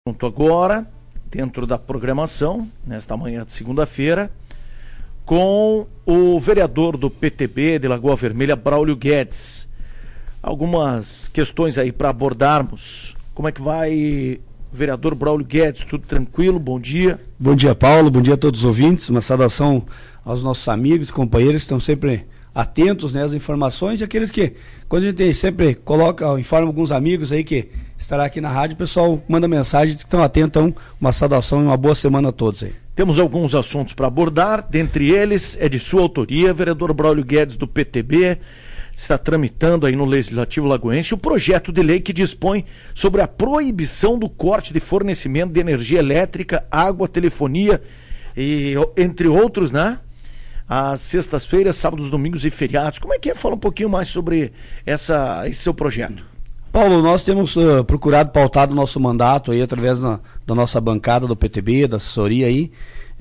Junto agora, dentro da programação, nesta manhã de segunda-feira, com o vereador do PTB de Lagoa Vermelha, Braulio Guedes. Algumas questões aí para abordarmos. Como é que vai, vereador Braulio Guedes? Tudo tranquilo? Bom dia. Bom dia, Paulo. Bom dia a todos os ouvintes. Uma saudação aos nossos amigos e companheiros que estão sempre atentos, né, às informações, e aqueles que, quando a gente sempre informa alguns amigos aí que estará aqui na rádio, o pessoal manda mensagem que estão atentos. Então, uma saudação e uma boa semana a todos aí. Temos alguns assuntos para abordar, dentre eles é de sua autoria, vereador Braulio Guedes do PTB, está tramitando aí no Legislativo Lagoense o projeto de lei que dispõe sobre a proibição do corte de fornecimento de energia elétrica, água, telefonia e entre outros, né? Às sextas-feiras, sábados, domingos e feriados. Como é que é? Fala um pouquinho mais sobre esse seu projeto. Paulo, nós temos procurado pautar o nosso mandato aí através da nossa bancada do PTB, da assessoria aí,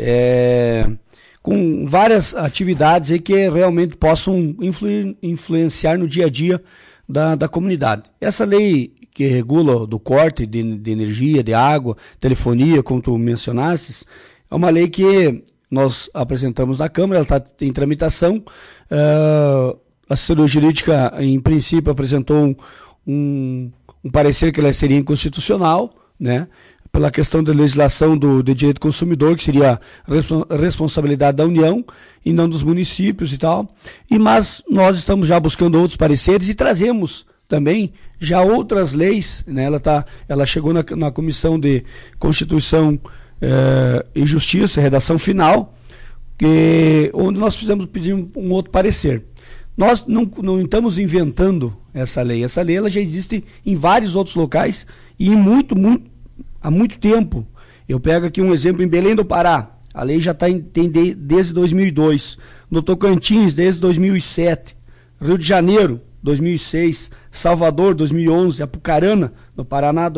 com várias atividades aí que realmente possam influenciar no dia a dia da comunidade. Essa lei que regula do corte de energia, de água, telefonia, como tu mencionastes, é uma lei que nós apresentamos na Câmara, ela está em tramitação. A assessoria jurídica, em princípio, apresentou um parecer que ela seria inconstitucional, né, pela questão da legislação do direito do consumidor, que seria responsabilidade da União e não dos municípios e tal. Mas nós estamos já buscando outros pareceres e trazemos também já outras leis, né, ela chegou na Comissão de Constituição e Justiça, redação final, onde nós pedir um outro parecer. Nós não estamos inventando essa lei. Essa lei ela já existe em vários outros locais e há muito tempo. Eu pego aqui um exemplo em Belém do Pará. A lei já tem desde 2002. No Tocantins, desde 2007. Rio de Janeiro, 2006. Salvador, 2011. Apucarana, no Paraná,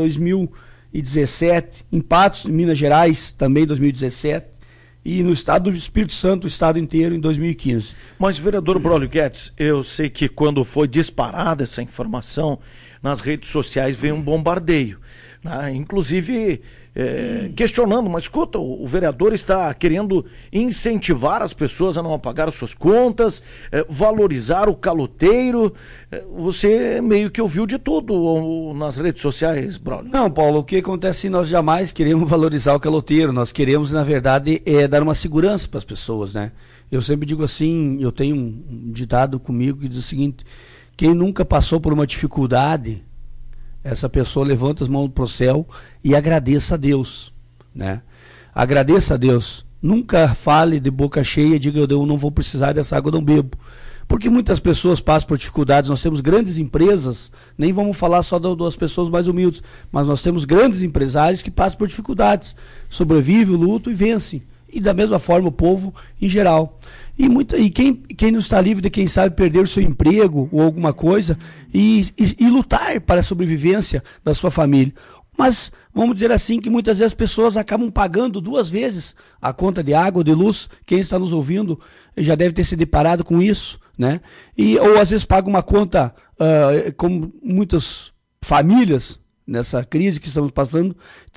2017. Em Patos, em Minas Gerais, também 2017. E no estado do Espírito Santo, o estado inteiro, em 2015. Mas, vereador Braulio Guedes, eu sei que quando foi disparada essa informação, nas redes sociais veio um bombardeio, né? Inclusive questionando, mas escuta, o vereador está querendo incentivar as pessoas a não pagar as suas contas, valorizar o caloteiro. Você meio que ouviu de tudo nas redes sociais, Braulio? Não, Paulo, o que acontece, nós jamais queremos valorizar o caloteiro, nós queremos, na verdade, dar uma segurança para as pessoas, né? Eu sempre digo assim, eu tenho um ditado comigo que diz o seguinte: quem nunca passou por uma dificuldade, essa pessoa levanta as mãos para o céu e agradeça a Deus, né? Agradeça a Deus. Nunca fale de boca cheia e diga eu não vou precisar dessa água, eu não bebo. Porque muitas pessoas passam por dificuldades. Nós temos grandes empresas, nem vamos falar só das pessoas mais humildes, mas nós temos grandes empresários que passam por dificuldades, sobrevivem, lutam e vencem. E da mesma forma o povo em geral. E quem não está livre de, quem sabe, perder o seu emprego ou alguma coisa e lutar para a sobrevivência da sua família. Mas vamos dizer assim que muitas vezes as pessoas acabam pagando 2 vezes a conta de água ou de luz. Quem está nos ouvindo já deve ter se deparado com isso, né? Ou às vezes paga uma conta, como muitas famílias nessa crise que estamos passando,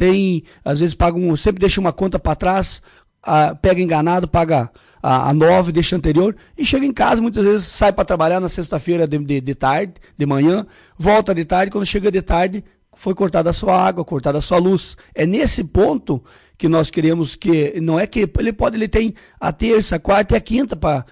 às vezes sempre deixa uma conta para trás, pega enganado, paga a 9, deixa anterior, e chega em casa, muitas vezes sai para trabalhar na sexta-feira de tarde, de manhã, volta de tarde, quando chega de tarde, foi cortada a sua água, cortada a sua luz. É nesse ponto que nós queremos que, não é que ele tem a terça, a quarta e a quinta para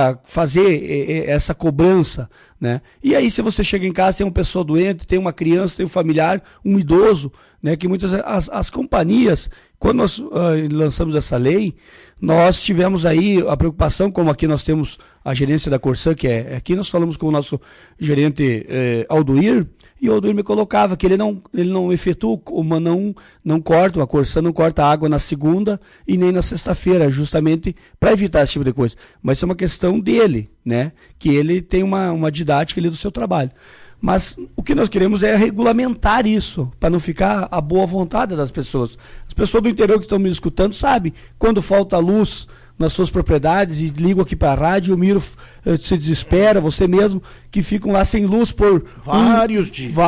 fazer essa cobrança, né? E aí, se você chega em casa, tem uma pessoa doente, tem uma criança, tem um familiar, um idoso, né? Que muitas as companhias, quando nós lançamos essa lei, nós tivemos aí a preocupação, como aqui nós temos a gerência da Corsã, que aqui nós falamos com o nosso gerente Aldoir, e o Aldoir me colocava que ele não efetua, não corta, a Corsã não corta a água na segunda e nem na sexta-feira, justamente para evitar esse tipo de coisa. Mas isso é uma questão dele, né? Que ele tem uma didática ali do seu trabalho. Mas o que nós queremos é regulamentar isso, para não ficar à boa vontade das pessoas. As pessoas do interior que estão me escutando sabem, quando falta luz nas suas propriedades e ligam aqui para a rádio, o Miro se desespera, você mesmo, que ficam lá sem luz por vários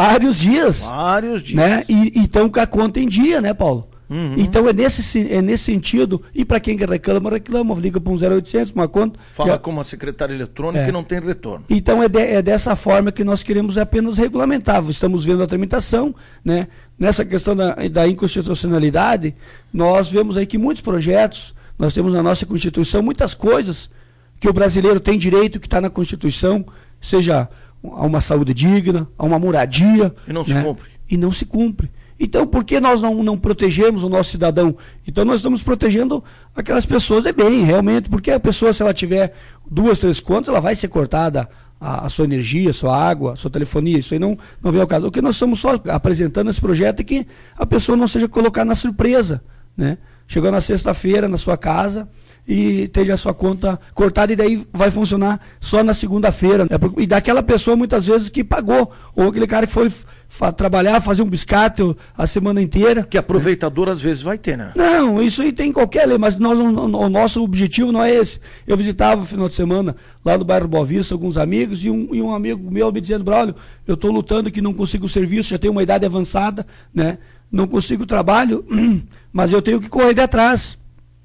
dias. Né? E então com a conta em dia, né, Paulo? Uhum. Então é nesse sentido, e para quem reclama, liga para um 0800, uma conta. Fala com uma secretária eletrônica e não tem retorno. Então é dessa forma que nós queremos apenas regulamentar. Estamos vendo a tramitação, né? Nessa questão da inconstitucionalidade, nós vemos aí que muitos projetos, nós temos na nossa Constituição muitas coisas que o brasileiro tem direito, que está na Constituição, seja a uma saúde digna, a uma moradia. E não se cumpre. E não se cumpre. Então, por que nós não protegemos o nosso cidadão? Então, nós estamos protegendo aquelas pessoas de bem, realmente, porque a pessoa, se ela tiver 2, 3 contas, ela vai ser cortada a sua energia, a sua água, a sua telefonia, isso aí não vem ao caso. O que nós estamos só apresentando esse projeto é que a pessoa não seja colocada na surpresa, né? Chegou na sexta-feira na sua casa e esteja a sua conta cortada e daí vai funcionar só na segunda-feira. E daquela pessoa, muitas vezes, que pagou, ou aquele cara que foi trabalhar, fazer um biscate a semana inteira. Que aproveitador às vezes vai ter, né? Não, isso aí tem em qualquer lei, mas o nosso objetivo não é esse. Eu visitava no final de semana lá no bairro Boa Vista alguns amigos e um amigo meu me dizendo, Braulio, eu estou lutando que não consigo serviço, já tenho uma idade avançada, né? Não consigo trabalho, mas eu tenho que correr de atrás.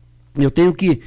Eu tenho que,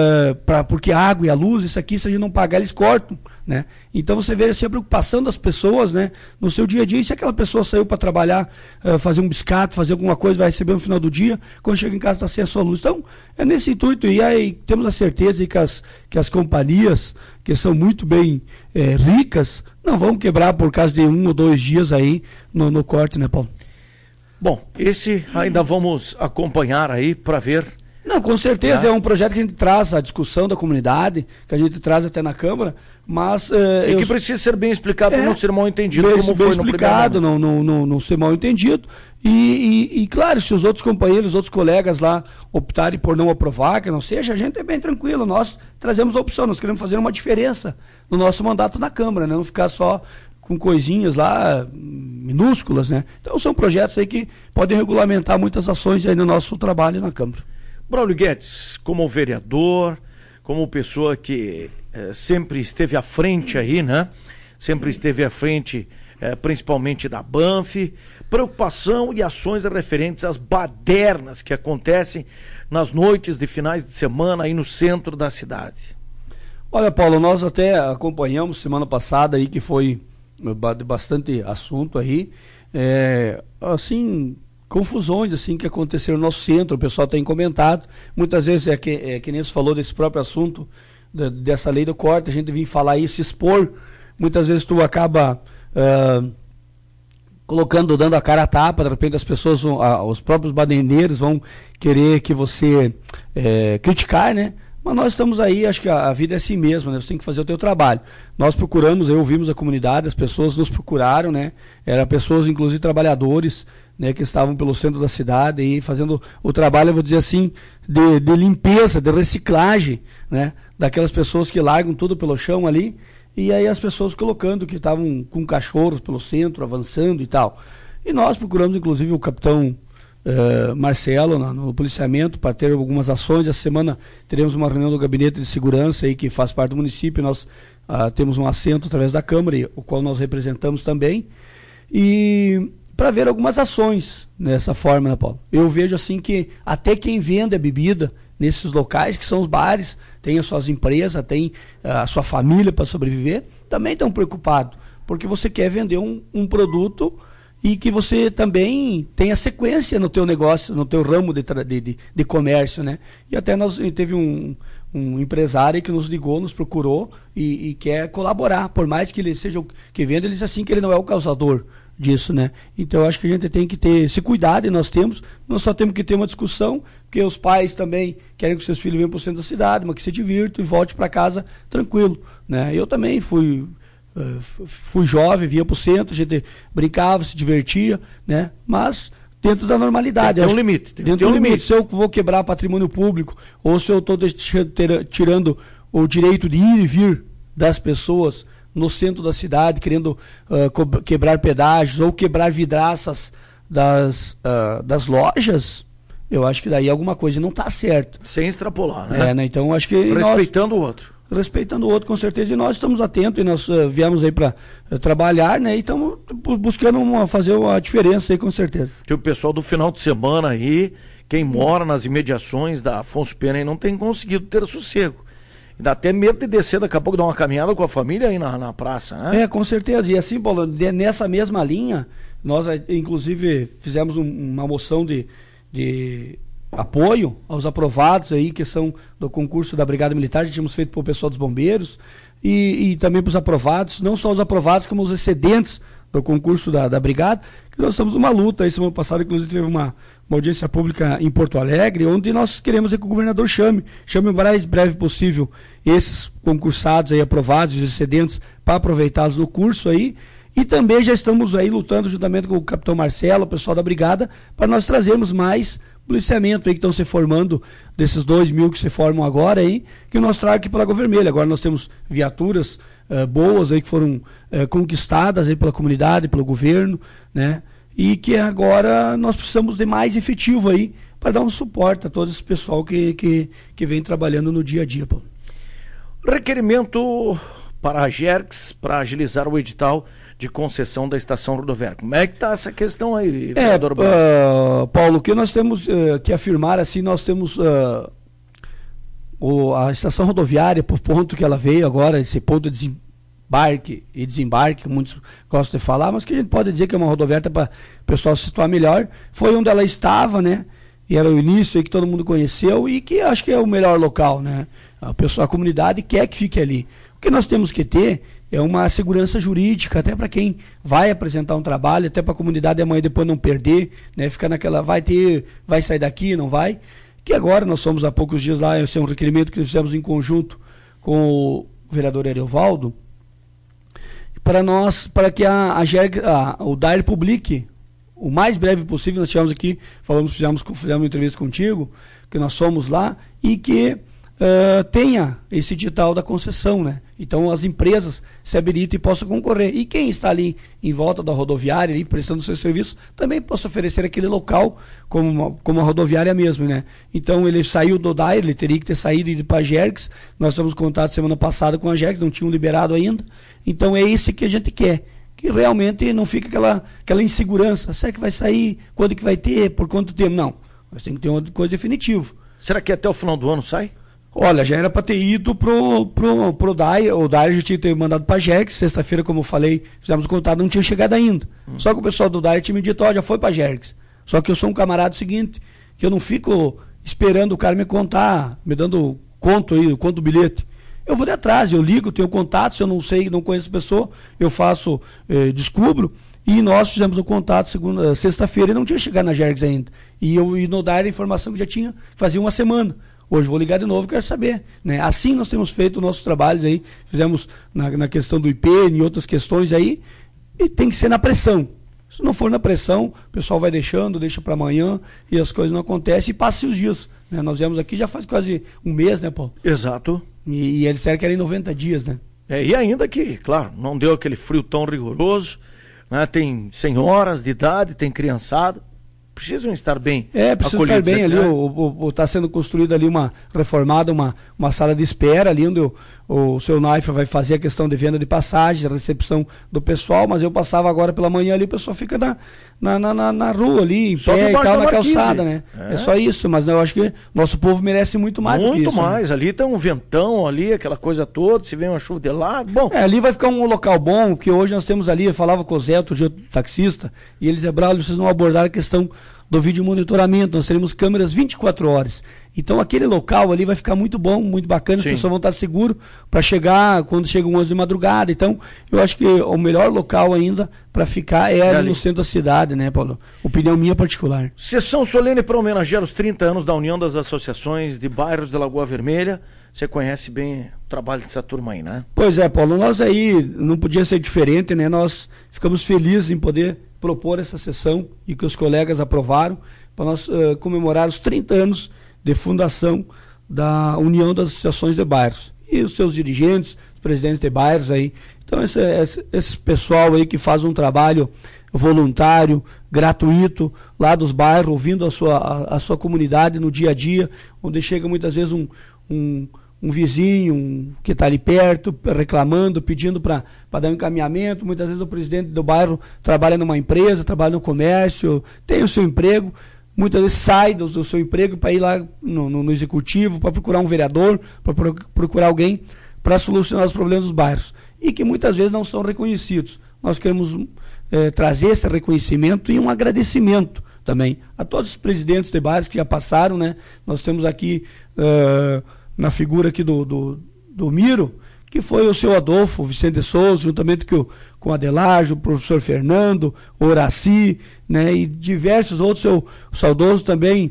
porque a água e a luz, isso aqui, se a gente não pagar, eles cortam, né? Então você vê assim, a preocupação das pessoas, né? No seu dia a dia, e se aquela pessoa saiu para trabalhar, fazer um biscate, fazer alguma coisa, vai receber no final do dia, quando chega em casa está sem a sua luz. Então, é nesse intuito, e aí temos a certeza de que as companhias, que são muito bem ricas, não vão quebrar por causa de 1 ou 2 dias aí no corte, né, Paulo? Bom, esse ainda vamos acompanhar aí para ver. Não, com certeza, é um projeto que a gente traz à discussão da comunidade, que a gente traz até na Câmara, mas... que precisa ser bem explicado para não ser mal entendido, como bem foi explicado, no primeiro não ser mal entendido. E claro, se os outros companheiros, os outros colegas lá optarem por não aprovar, que não seja, a gente é bem tranquilo, nós trazemos a opção, nós queremos fazer uma diferença no nosso mandato na Câmara, né? Não ficar só com coisinhas lá minúsculas, né? Então são projetos aí que podem regulamentar muitas ações aí no nosso trabalho na Câmara. Braulio Guedes, como vereador, como pessoa que sempre esteve à frente aí, né? Sempre esteve à frente, principalmente da Banff, preocupação e ações referentes às badernas que acontecem nas noites de finais de semana aí no centro da cidade. Olha, Paulo, nós até acompanhamos semana passada aí que foi bastante assunto aí, assim, confusões assim que aconteceram no nosso centro, o pessoal tem comentado, muitas vezes que nem você falou desse próprio assunto, dessa lei do corte, a gente vem falar isso, expor, muitas vezes tu acaba dando a cara a tapa, de repente as pessoas, os próprios baderneiros vão querer que você criticar, né? Mas nós estamos aí, acho que a vida é assim mesmo, né? Você tem que fazer o teu trabalho. Nós procuramos, ouvimos a comunidade, as pessoas nos procuraram, né? Eram pessoas, inclusive trabalhadores, né? Que estavam pelo centro da cidade e fazendo o trabalho, eu vou dizer assim, de limpeza, de reciclagem, né? Daquelas pessoas que largam tudo pelo chão ali, e aí as pessoas colocando que estavam com cachorros pelo centro, avançando e tal. E nós procuramos, inclusive, o capitão Marcelo no policiamento para ter algumas ações. Essa semana teremos uma reunião do gabinete de segurança aí que faz parte do município. Nós temos um assento através da Câmara, o qual nós representamos também, e para ver algumas ações nessa forma, né, Paulo? Eu vejo assim que até quem vende a bebida nesses locais, que são os bares, tem as suas empresas, tem a sua família para sobreviver, também estão preocupados, porque você quer vender um produto e que você também tenha sequência no teu negócio, no teu ramo de comércio, né? E até nós teve um empresário que nos ligou, nos procurou e quer colaborar, por mais que ele seja o que vende, ele diz assim que ele não é o causador disso, né? Então eu acho que a gente tem que ter esse cuidado, e nós só temos que ter uma discussão, porque os pais também querem que seus filhos venham para o centro da cidade, mas que se divirtam e volte para casa tranquilo, né? Eu também fui jovem, vinha para o centro, a gente brincava, se divertia, né? Mas dentro da normalidade. Tem um limite. Dentro do limite. Se eu vou quebrar patrimônio público, ou se eu estou tirando o direito de ir e vir das pessoas no centro da cidade, querendo quebrar pedágios ou quebrar vidraças das lojas, eu acho que daí alguma coisa não está certo. Sem extrapolar, né? Né? Então acho que respeitando o outro. Respeitando o outro, com certeza, e nós estamos atentos, e nós viemos aí para trabalhar, né, e estamos buscando fazer a diferença aí, com certeza. Que o pessoal do final de semana aí, quem mora nas imediações da Afonso Pena aí, não tem conseguido ter sossego. E dá até medo de descer daqui a pouco, dar uma caminhada com a família aí na praça, né? Com certeza, e assim, Paulo, nessa mesma linha, nós inclusive fizemos uma moção de apoio aos aprovados aí, que são do concurso da Brigada Militar, já tínhamos feito para o pessoal dos bombeiros, e também para os aprovados, não só os aprovados, como os excedentes do concurso da Brigada, que nós estamos numa luta. Aí semana passada, inclusive, teve uma audiência pública em Porto Alegre, onde nós queremos que o governador chame o mais breve possível esses concursados aí aprovados, os excedentes, para aproveitá-los no curso aí. E também já estamos aí lutando juntamente com o capitão Marcelo, o pessoal da Brigada, para nós trazermos mais policiamento aí que estão se formando, desses 2.000 que se formam agora aí, que nós tragamos aqui pela Lagoa Vermelha. Agora nós temos viaturas boas aí que foram conquistadas aí pela comunidade, pelo governo, né? E que agora nós precisamos de mais efetivo aí para dar um suporte a todo esse pessoal que vem trabalhando no dia a dia, Paulo. Requerimento para a Gergs para agilizar o edital de concessão da estação rodoviária. Como é que está essa questão aí, vereador Paulo, o que nós temos que afirmar, assim, nós temos a estação rodoviária, por ponto que ela veio agora, esse ponto de desembarque e desembarque, que muitos gostam de falar, mas que a gente pode dizer que é uma rodoviária para o pessoal se situar melhor, foi onde ela estava, né? E era o início aí que todo mundo conheceu e que acho que é o melhor local, né? A comunidade quer que fique ali. O que nós temos que ter é uma segurança jurídica, até para quem vai apresentar um trabalho, até para a comunidade amanhã depois não perder, né? Ficar naquela, vai sair daqui, não vai. Que agora nós somos há poucos dias lá, esse é um requerimento que fizemos em conjunto com o vereador Ariovaldo, para que o DAIR publique o mais breve possível. Nós tivemos aqui, fizemos uma entrevista contigo, que nós somos lá, e que tenha esse edital da concessão, né? Então as empresas se habilitem e possam concorrer. E quem está ali em volta da rodoviária, ali, prestando seu serviço, também possa oferecer aquele local como uma rodoviária mesmo, né? Então ele saiu do DAIR, ele teria que ter saído e ido para a Gergs. Nós tivemos contato semana passada com a Gergs, não tinham liberado ainda. Então é esse que a gente quer. Que realmente não fique aquela insegurança. Será que vai sair? Quando que vai ter? Por quanto tempo? Não. Nós temos que ter uma coisa definitiva. Será que até o final do ano sai? Olha, já era para ter ido pro DAIR, o DAIR já tinha mandado para a Gergs, sexta-feira, como eu falei, fizemos o contato, não tinha chegado ainda. Só que o pessoal do DAIR tinha me dito, já foi para a Gergs. Só que eu sou um camarada seguinte, que eu não fico esperando o cara me contar, me dando conto do bilhete. Eu vou de atrás, eu ligo, tenho contato, se eu não sei, não conheço a pessoa, eu faço, descubro, e nós fizemos o contato sexta-feira e não tinha chegado na Gergs ainda. E no DAIR a informação que já tinha, fazia uma semana. Hoje vou ligar de novo e quero saber, né? Assim nós temos feito nossos trabalhos aí, fizemos na questão do IP, em outras questões aí, e tem que ser na pressão. Se não for na pressão, o pessoal vai deixa para amanhã, e as coisas não acontecem, e passam os dias, né? Nós viemos aqui já faz quase um mês, né, Paulo? Exato. E eles disseram que era em 90 dias, né? E ainda que, claro, não deu aquele frio tão rigoroso, né? Tem senhoras de idade, tem criançada, precisam estar bem. Precisam estar bem ali, está sendo construída ali reformada uma sala de espera ali, onde o seu Naifa vai fazer a questão de venda de passagens, a recepção do pessoal, mas eu passava agora pela manhã ali, o pessoal fica na rua ali, em pé e tal, na calçada, né? É só isso, mas eu acho que nosso povo merece muito mais do que isso. Muito mais, né? Ali tem um ventão ali, aquela coisa toda, se vem uma chuva de lado, bom. Ali vai ficar um local bom, que hoje nós temos ali, eu falava com o Zé, outro dia, taxista, e ele dizia, Braulio, vocês não abordaram a questão do vídeo monitoramento, nós teremos câmeras 24 horas. Então aquele local ali vai ficar muito bom, muito bacana, Sim. As pessoas vão estar seguros para chegar quando chegam 11 de madrugada. Então eu acho que o melhor local ainda para ficar é ali no centro da cidade, né, Paulo? Opinião minha particular. Sessão solene para homenagear os 30 anos da União das Associações de Bairros de Lagoa Vermelha. Você conhece bem o trabalho dessa turma aí, né? Pois é, Paulo, nós aí não podia ser diferente, né? Nós ficamos felizes em poder propor essa sessão e que os colegas aprovaram para nós comemorar os 30 anos de fundação da União das Associações de Bairros. E os seus dirigentes, os presidentes de bairros aí. Então esse pessoal aí que faz um trabalho voluntário, gratuito, lá dos bairros, ouvindo a sua comunidade no dia a dia, onde chega muitas vezes um vizinho que está ali perto, reclamando, pedindo para dar um encaminhamento. Muitas vezes o presidente do bairro trabalha numa empresa, trabalha no comércio, tem o seu emprego, muitas vezes sai do seu emprego para ir lá no executivo, para procurar um vereador, para procurar alguém para solucionar os problemas dos bairros, e que muitas vezes não são reconhecidos. Nós queremos trazer esse reconhecimento e um agradecimento também a todos os presidentes de bairros que já passaram, né? Nós temos aqui na figura aqui do Miro, que foi o seu Adolfo Vicente de Souza, juntamente com o Adelarge, o professor Fernando, o Horaci, né, e diversos outros, o saudoso também,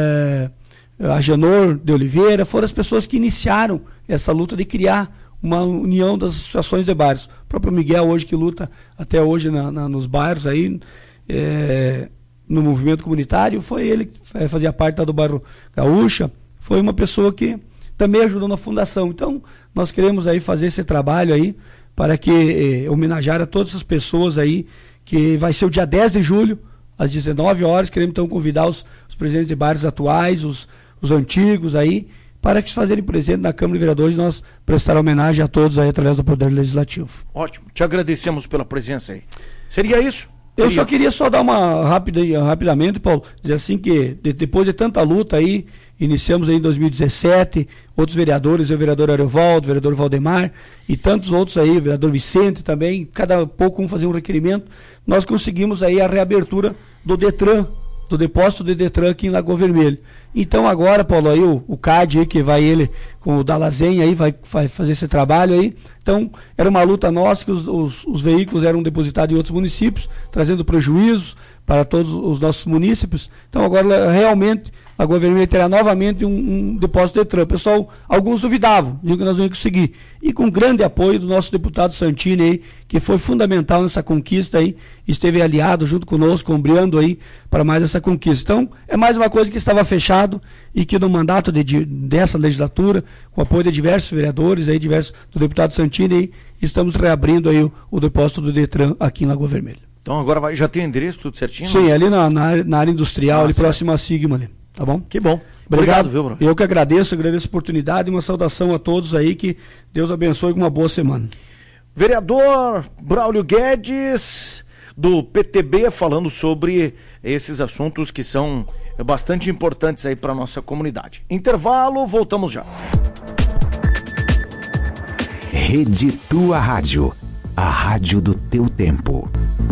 Agenor de Oliveira, foram as pessoas que iniciaram essa luta de criar uma união das associações de bairros. O próprio Miguel hoje que luta até hoje nos bairros aí, no movimento comunitário, foi ele que fazia parte do bairro Gaúcha, foi uma pessoa que também ajudou na fundação. Então, nós queremos aí fazer esse trabalho aí, para que homenagear a todas as pessoas aí, que vai ser o dia 10 de julho, às 19 horas, queremos então convidar os presidentes de bairros atuais, os antigos aí, para que se fazerem presente na Câmara de Vereadores, nós prestar homenagem a todos aí através do Poder Legislativo. Ótimo, te agradecemos pela presença aí. Seria isso? Eu só queria dar uma rapidamente, Paulo, dizer assim que depois de tanta luta aí, iniciamos aí em 2017, outros vereadores, o vereador Ariovaldo, o vereador Valdemar e tantos outros aí, o vereador Vicente também, cada pouco fazer um requerimento, nós conseguimos aí a reabertura do Detran, do depósito de Detran aqui em Lagoa Vermelha. Então agora, Paulo, aí o CAD aí, que vai ele com o Dalazen aí, vai fazer esse trabalho aí. Então, era uma luta nossa, que os veículos eram depositados em outros municípios, trazendo prejuízos para todos os nossos munícipes. Então agora, realmente, a Lagoa Vermelha terá novamente um depósito de Detran. Pessoal, alguns duvidavam, digo que nós não íamos conseguir. E com grande apoio do nosso deputado Santini aí, que foi fundamental nessa conquista aí, esteve aliado junto conosco, ombreando aí para mais essa conquista. Então, é mais uma coisa que estava fechado e que no mandato dessa legislatura, com o apoio de diversos vereadores aí, do deputado Santini aí, estamos reabrindo aí o depósito do Detran aqui em Lagoa Vermelha. Então agora já tem endereço, tudo certinho? Sim, ali na área industrial, ali próximo à Sigma ali. Tá bom? Que bom. Obrigado, viu, Bruno? Eu que agradeço a oportunidade e uma saudação a todos aí, que Deus abençoe com uma boa semana. Vereador Braulio Guedes, do PTB, falando sobre esses assuntos que são bastante importantes aí para a nossa comunidade. Intervalo, voltamos já. Rede Tua Rádio, a rádio do teu tempo.